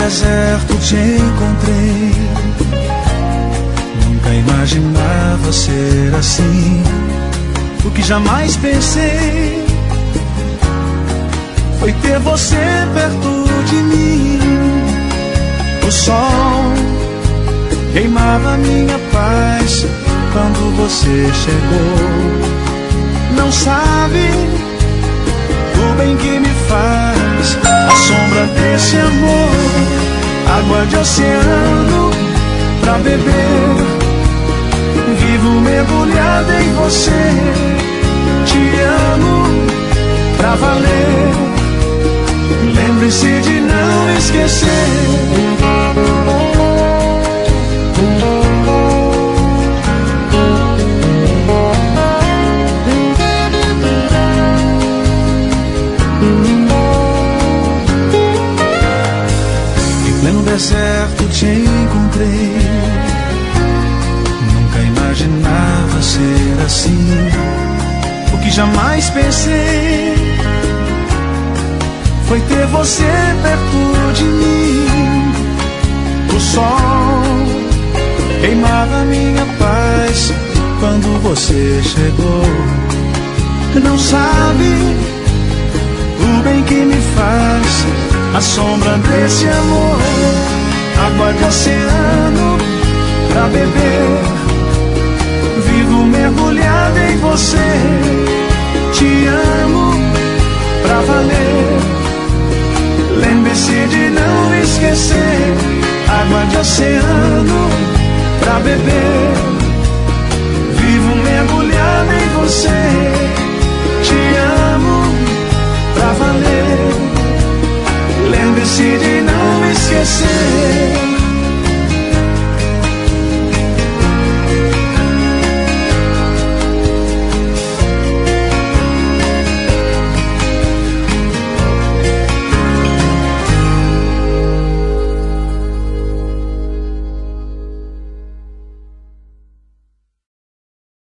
deserto te encontrei. Nunca imaginava ser assim. O que jamais pensei foi ter você perto de mim. O sol queimava minha paz quando você chegou. Não sabe o bem que me faz a sombra desse amor. Água de oceano pra beber, vivo mergulhado em você. Te amo pra valer. Lembre-se de não esquecer. No deserto te encontrei. Nunca imaginava ser assim. O que jamais pensei foi ter você perto de mim. O sol queimava minha paz quando você chegou. Não sabe o bem que me faz a sombra desse amor. Água de oceano pra beber, vivo mergulhado em você. Te amo pra valer. Lembre-se de não esquecer. Água de oceano pra beber, vivo mergulhado em você.